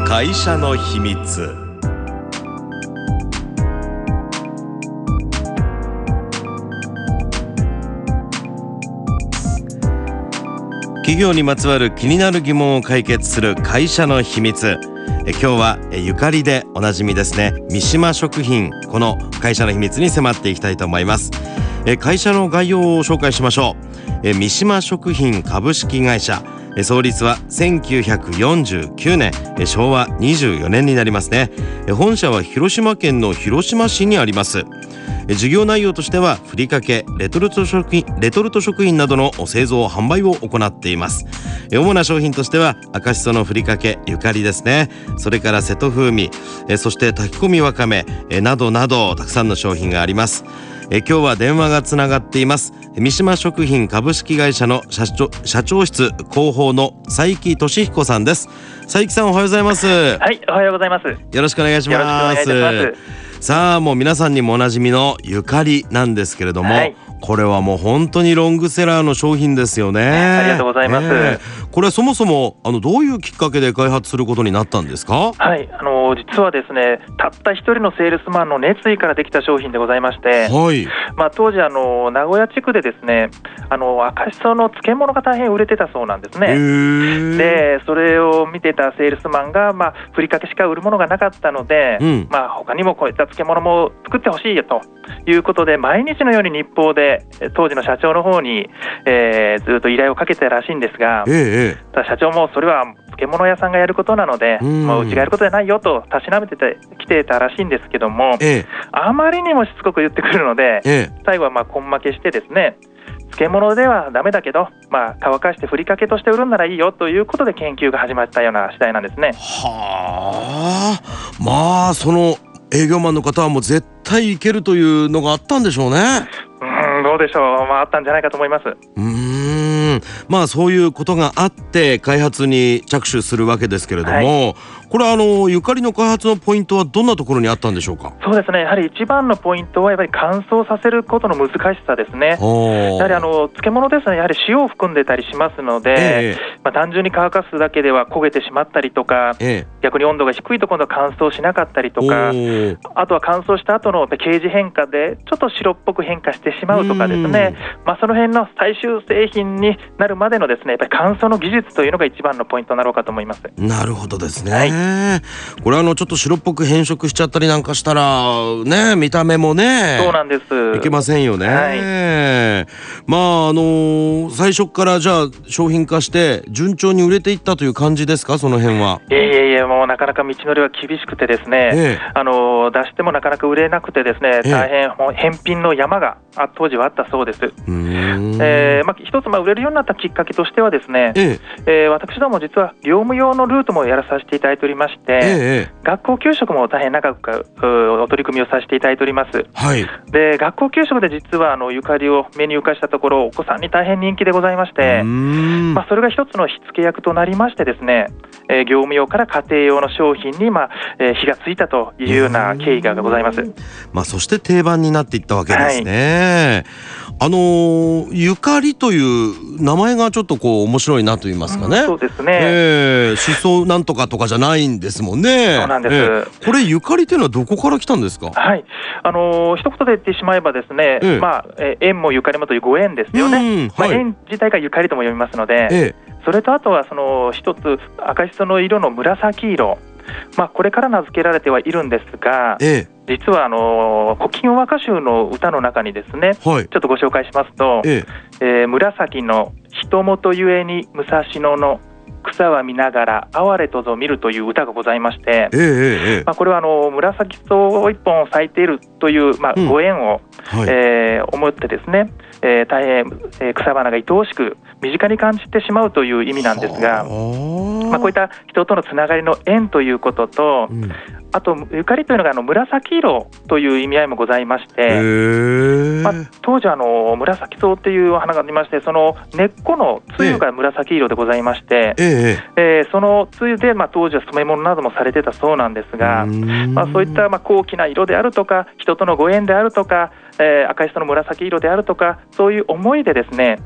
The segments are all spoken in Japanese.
会社の秘密。企業にまつわる気になる疑問を解決する会社の秘密。今日はゆかりでおなじみですね、三島食品、この会社の秘密に迫っていきたいと思います。会社の概要を紹介しましょう。三島食品株式会社、創立は1949年、昭和24年になりますね。本社は広島県の広島市にあります。事業内容としてはふりかけ、レトルト食品などの製造販売を行っています。主な商品としては赤しそのふりかけ、ゆかりですね。それから瀬戸風味、そして炊き込みわかめなどなどたくさんの商品があります。今日は電話がつながっています。三島食品株式会社の社長室広報の佐伯俊彦さんです。佐伯さん、おはようございます。 はい、おはようございます。 よろしくお願いします。 よろしくお願いいたします。 さあ、もう皆さんにもおなじみのゆかりなんですけれども、 はい、 これはもう本当にロングセラーの商品ですよね。 ありがとうございます。 これはそもそもどういうきっかけで開発することになったんですか？ はい、実はですね、たった一人のセールスマンの熱意からできた商品でございまして、 はい、 当時名古屋地区でですね、赤しその漬物が大変売れてたそうなんですね。でそれを見てたセールスマンが、ふりかけしか売るものがなかったので、他にもこういった漬物も作ってほしいよということで、毎日のように日報で当時の社長の方に、ずっと依頼をかけてたらしいんですが、ただ社長もそれは漬物屋さんがやることなので、うちがやることじゃないよとたしなめてきてたらしいんですけども、あまりにもしつこく言ってくるので、最後は根負けしてですね、漬物ではダメだけど、乾かしてふりかけとして売るんならいいよということで研究が始まったような次第なんですね。 はあ、その営業マンの方はもう絶対いけるというのがあったんでしょうね。 どうでしょう、あったんじゃないかと思います。 そういうことがあって開発に着手するわけですけれども、これはゆかりの開発のポイントはどんなところにあったんでしょうか？ そうですね、やはり一番のポイントはやっぱり乾燥させることの難しさですね。やはり漬物ですね、やはり塩を含んでたりしますので、単純に乾かすだけでは焦げてしまったりとか、逆に温度が低いと今度は乾燥しなかったりとか、あとは乾燥した後の形状変化でちょっと白っぽく変化してしまうとかですね、その辺の最終製品になるまでのですね、やっぱり乾燥の技術というのが一番のポイントになろうかと思います。 なるほどですね。これちょっと白っぽく変色しちゃったりなんかしたらね、見た目もね、 そうなんです、 いけませんよね。最初からじゃあ商品化して順調に売れていったという感じですか？その辺は。 もうなかなか道のりは厳しくてですね、出してもなかなか売れなくてですね、大変返品の山が当時はあったそうです。一つ売れるようになったきっかけとしてはですね、私ども実は業務用のルートもやらさせていただいておりまして、学校給食も大変長くお取り組みをさせていただいております。で学校給食で実はゆかりをメニュー化したところ、お子さんに大変人気でございまして、それが一つの火付け役となりましてですね、業務用から家庭用の商品に火がついたというような経緯がございます。 そして定番になっていったわけですね。ゆかりという名前がちょっと面白いなと言いますかね。 そうですね。 しそなんとかとかじゃないんですもんね。 そうなんです。 これゆかりというのはどこから来たんですか？ 一言で言ってしまえばですね、縁もゆかりもというご縁ですよね。縁自体がゆかりとも読みますので、それとあとはその一つ赤しその色の紫色、これから名付けられてはいるんですが、実は古今和歌集の歌の中にですね、ちょっとご紹介しますと、紫の人元ゆえに武蔵野の草は見ながら哀れとぞ見るという歌がございまして、これは紫草一本咲いているという、ご縁を、思ってですね、大変、草花が愛おしく身近に感じてしまうという意味なんですが、こういった人とのつながりの縁ということと、あとゆかりというのが紫色という意味合いもございまして、当時紫草っていうお花がありまして、その根っこのつゆが紫色でございまして、そのつゆで、当時は染め物などもされてたそうなんですが、そういった高貴な色であるとか、人とのご縁であるとか、赤いその紫色であるとか、そういう思いでですね、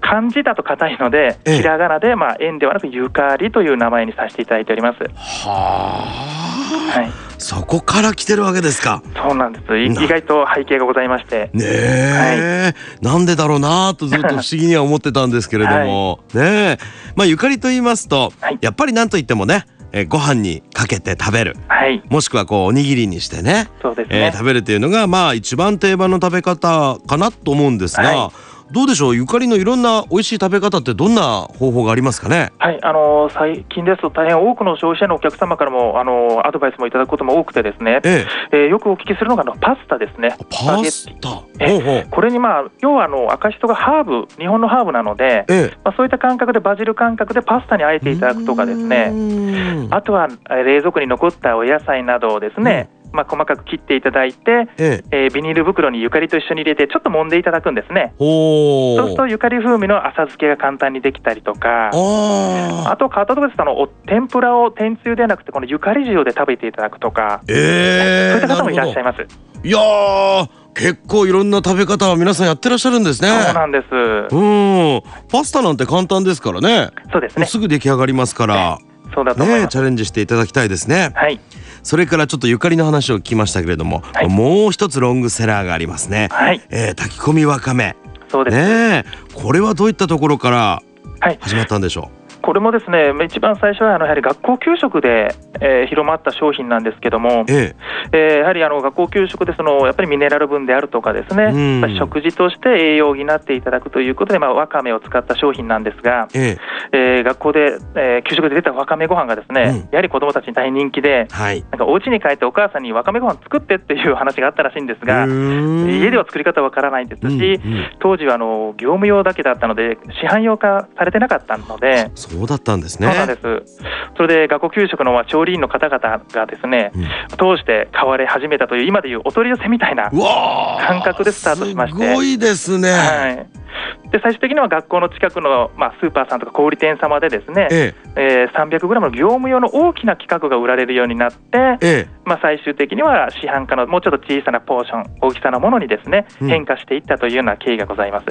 漢字だと硬いので、ひらがなで、縁ではなくゆかりという名前にさせていただいております。 はい、そこから来てるわけですか。 そうなんです。意外と背景がございましてねえ、なんでだろうなとずっと不思議には思ってたんですけれども、ねえ、ゆかりと言いますと、やっぱりなんといってもね、ご飯にかけて食べる、もしくはおにぎりにしてね、 そうですね、 食べるというのが一番定番の食べ方かなと思うんですが、どうでしょう、ゆかりのいろんな美味しい食べ方ってどんな方法がありますかね。 はい、最近ですと大変多くの消費者のお客様からもアドバイスもいただくことも多くてですね、よくお聞きするのがパスタですね。 パスタ、 これに要は赤しそがハーブ、日本のハーブなので、そういった感覚でバジル感覚でパスタにあえていただくとかですね、あとは冷蔵庫に残ったお野菜などをですね、細かく切っていただいて、ビニール袋にゆかりと一緒に入れてちょっと揉んでいただくんですね。そうするとゆかり風味の浅漬けが簡単にできたりとか、あと変わったところですと天ぷらを天つゆではなくてこのゆかり塩で食べていただくとか、そういった方もいらっしゃいます。 いやー、結構いろんな食べ方は皆さんやってらっしゃるんですね。 そうなんです。 パスタなんて簡単ですからね。 そうですね、 すぐ出来上がりますから、 そうだと思います。 チャレンジしていただきたいですね。 はい。 それからちょっとゆかりの話を聞きましたけれども、もう一つロングセラーがありますね。炊き込みわかめ。 そうですね。 これはどういったところから始まったんでしょう。 これもですね、一番最初はやはり学校給食で、広まった商品なんですけども、やはり学校給食でやっぱりミネラル分であるとかですね、食事として栄養を補っていただくということで、わかめを使った商品なんですが、学校で、給食で出たわかめご飯がですね、やはり子どもたちに大変人気で、なんかお家に帰ってお母さんにわかめご飯作ってっていう話があったらしいんですが、家では作り方わからないですし、当時は業務用だけだったので市販用化されてなかったので。 そうだったんですね。 そうなんです。それで学校給食の調理員の方々がですね、通して買われ始めたという今でいうお取り寄せみたいな感覚でスタートしまして、 すごいですね。 で最終的には学校の近くの、スーパーさんとか小売店様でですね、300g の業務用の大きな規格が売られるようになって、最終的には市販化のもうちょっと小さなポーション、大きさのものにですね、変化していったというような経緯がございます。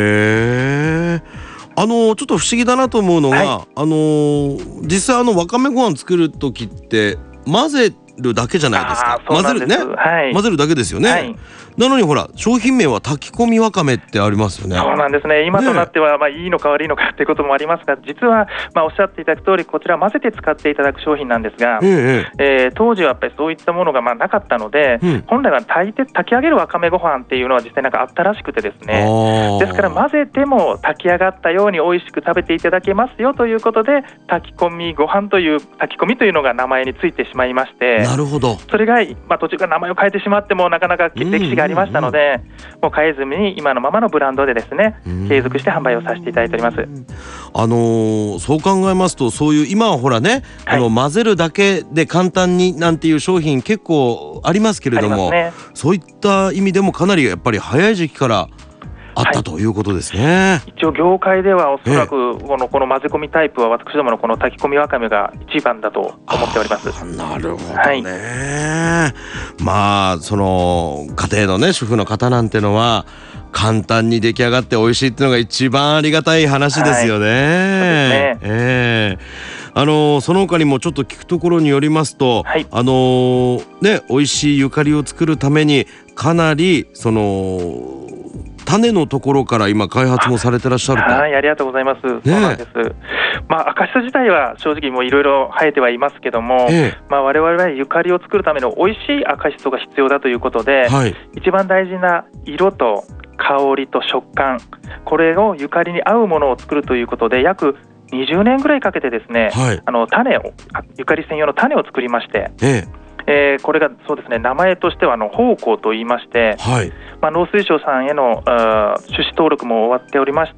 ちょっと不思議だなと思うのが、実際わかめご飯作る時って混ぜるだけじゃないですか。混ぜるね、混ぜるだけですよね。なのにほら商品名は炊き込みわかめってありますよね。 そうなんですね。今となってはいいのか悪いのかっていうこともありますが、実はおっしゃっていただく通りこちら混ぜて使っていただく商品なんですが、当時はやっぱりそういったものがなかったので、本来は炊き上げるわかめご飯っていうのは実際なんかあったらしくてですね、ですから混ぜても炊き上がったように美味しく食べていただけますよということで、炊き込みご飯という炊き込みというのが名前についてしまいまして、 なるほど。 それが途中から名前を変えてしまってもなかなか歴史がありましたので、もう変えずに今のままのブランドでですね、継続して販売をさせていただいております。 そう考えますと、そういう今はほらね、混ぜるだけで簡単になんていう商品結構ありますけれども、そういった意味でもかなりやっぱり早い時期からあったということですね。 一応業界ではおそらくこの混ぜ込みタイプは私どものこの炊き込みわかめが一番だと思っております。 なるほどね。その家庭のね主婦の方なんてのは簡単に出来上がって美味しいっていうのが一番ありがたい話ですよね。その他にもちょっと聞くところによりますと、美味しいゆかりを作るためにかなり種のところから今開発もされてらっしゃると。 ありがとうございます。そうなんです。赤しそ自体は正直もういろいろ生えてはいますけども、我々はゆかりを作るための美味しい赤しそが必要だということで、一番大事な色と香りと食感、これをゆかりに合うものを作るということで約20年ぐらいかけてですね、ゆかり専用の種を作りまして、これがそうですね、名前としては宝香と言いまして、農水省さんへの種子登録も終わっておりまして、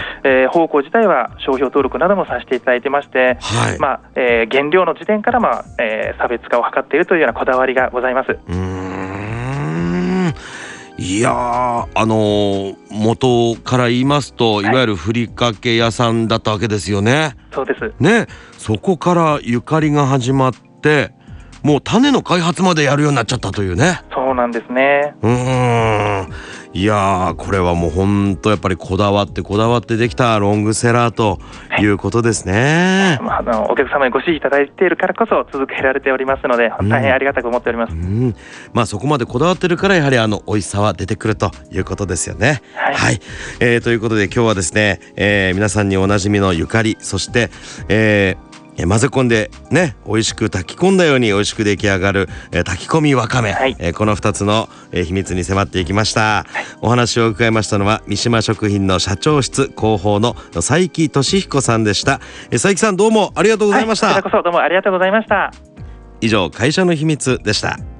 宝香自体は商標登録などもさせていただいてまして、原料の時点から差別化を図っているというようなこだわりがございます。 いやー、元から言いますと、いわゆるふりかけ屋さんだったわけですよね。 そうですね。そこからゆかりが始まって、もう種の開発までやるようになっちゃったというね。 そうなんですね。 いやー、これはもう本当やっぱりこだわってできたロングセラーということですね。 お客様にご支持いただいているからこそ続けられておりますので、大変ありがたく思っております。 そこまでこだわってるからやはり美味しさは出てくるということですよね。はい、ということで今日はですね、皆さんにおなじみのゆかり、そして、混ぜ込んでね、美味しく炊き込んだように美味しく出来上がる、炊き込みわかめ、この2つの、秘密に迫っていきました。お話を伺いましたのは三島食品の社長室広報の佐伯俊彦さんでした。佐伯さん、どうもありがとうございました。 こちらこそどうもありがとうございました。 以上、会社の秘密でした。